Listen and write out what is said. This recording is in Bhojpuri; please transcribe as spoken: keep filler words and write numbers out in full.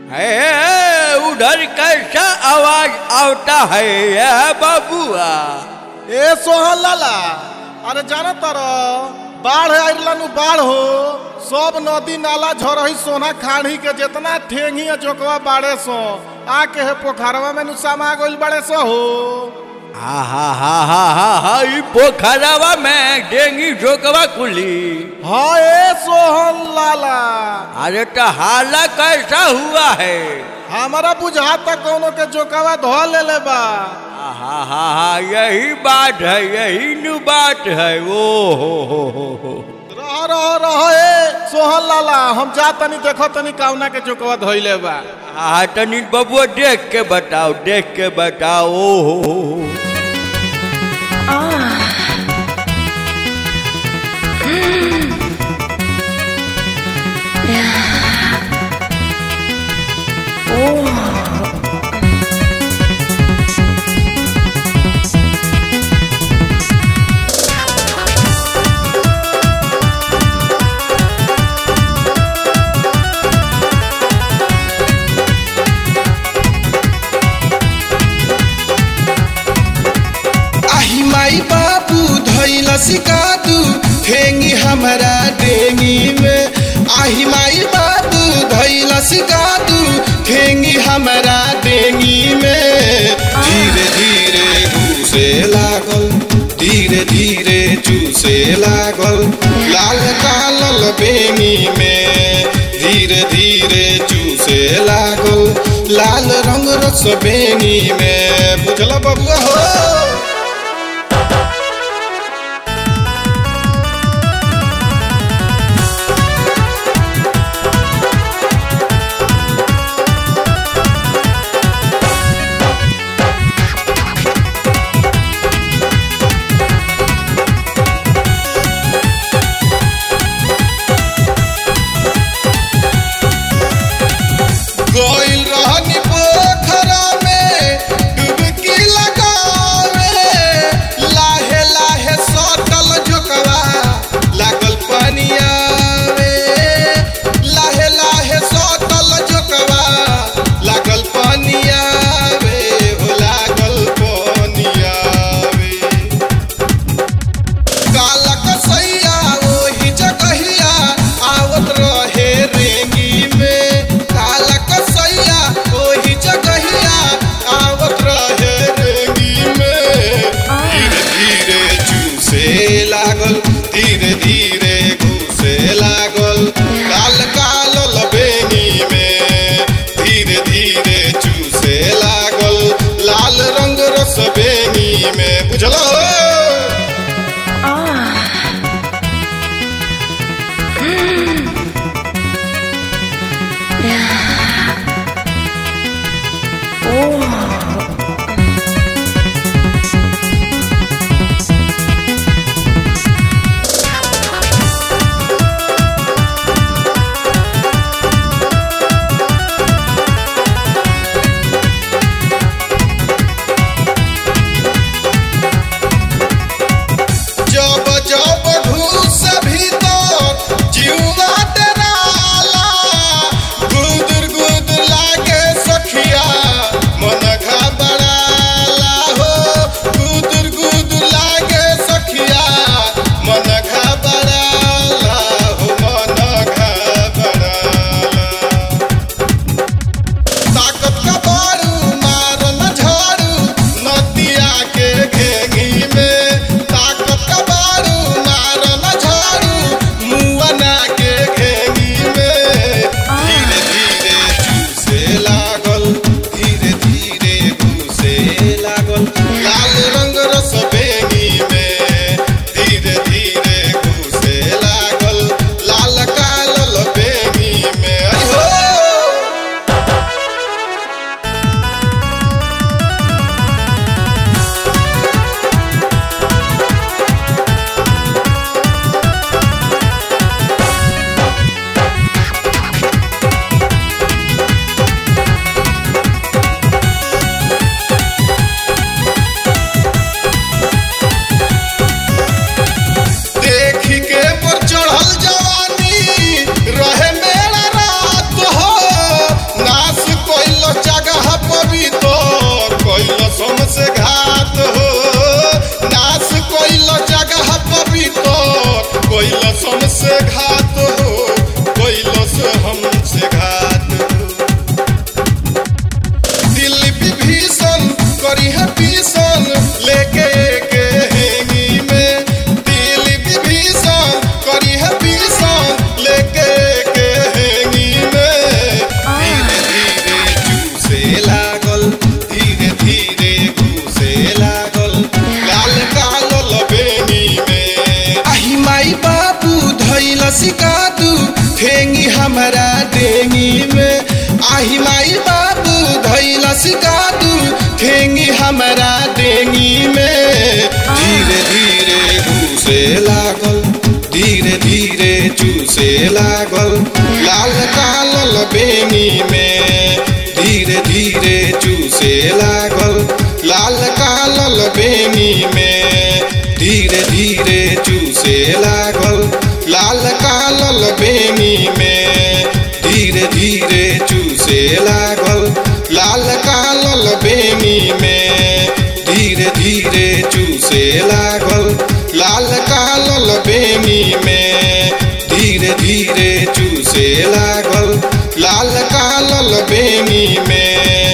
है उधर कैसा आवाज आता है ये बाबुआ? ए सोहन लाला, अरे जाना तारो बाढ़ आइलन बाढ़ हो सब नदी नाला झरही सोना खाड़ी के जितना ठेंगी जोकवा बाड़े सो आके है पोखरवा में नुसामा गइल बाड़े सो हो। हा हा हा हा हा हा ई पोखरवा में डेंगी जोकवा कुली। हाँ ए सोहन लाला, अरे तो हाला कैसा हुआ है? हमारा बुझाता कोनो के जोकवा धो ले ले बा। हा हा हा यही बात है, यही नु बात है। ओ हो हो हो हो रह रह रह ए सोहन लाला, हम जा तनी देखो तनी काउना के जोकवा धोइले बा। हाँ तनी बबुआ देख के बताओ, देख के बताओ। ओ हो हो सिकादू ठेंगी हमारा डेंगी में, आही माई बाबू धैला सिकादू ठेंगी हमारा डेंगी में। धीरे धीरे घूसे लागल, धीरे धीरे चूसे लागल लाल कालल बेंगी में। धीरे धीरे चूसे लागल लाल रंग रस बेंगी में। बुझल बबुआ हो? गोइल रहनी पोखरा में डुबकी लगावे, लाहे लाहे सटल झुकवा लागल पनिया में। लाहे लाहे सटल झुकवा लागल पनिया में, हो लागल पनिया में। काला कसैया ओही जगहिया आवत रहे रेंगी में। काला कसैया ओही जगहिया आवत रहे रेंगी में। धीरे धीरे चूसे लागल, धीरे धीरे घुसे लागल काल कालल बेंगी में। धीरे धीरे चूसे लागल लाल रंग रस बेंगी में। बुझलो? जब जब घुस भीतर जीवा डराला, गुदुर आही माई बाबू धैला सिकादू ठेंगी हमारा डेंगी में धीरे धीरे घूसे लागल धीरे धीरे चूसे लागल लाल कालल बेनी में धीरे धीरे चूसे लागल लाल कालल बेनी में धीरे धीरे चूसे लागल लाल कालल बेनी में धीरे धीरे चूसे लागल लाल कालल बेनी में धीरे धीरे चूसे लागल लाल कालल बेनी में धीरे धीरे चूसे लागल लाल कालल बेनी में।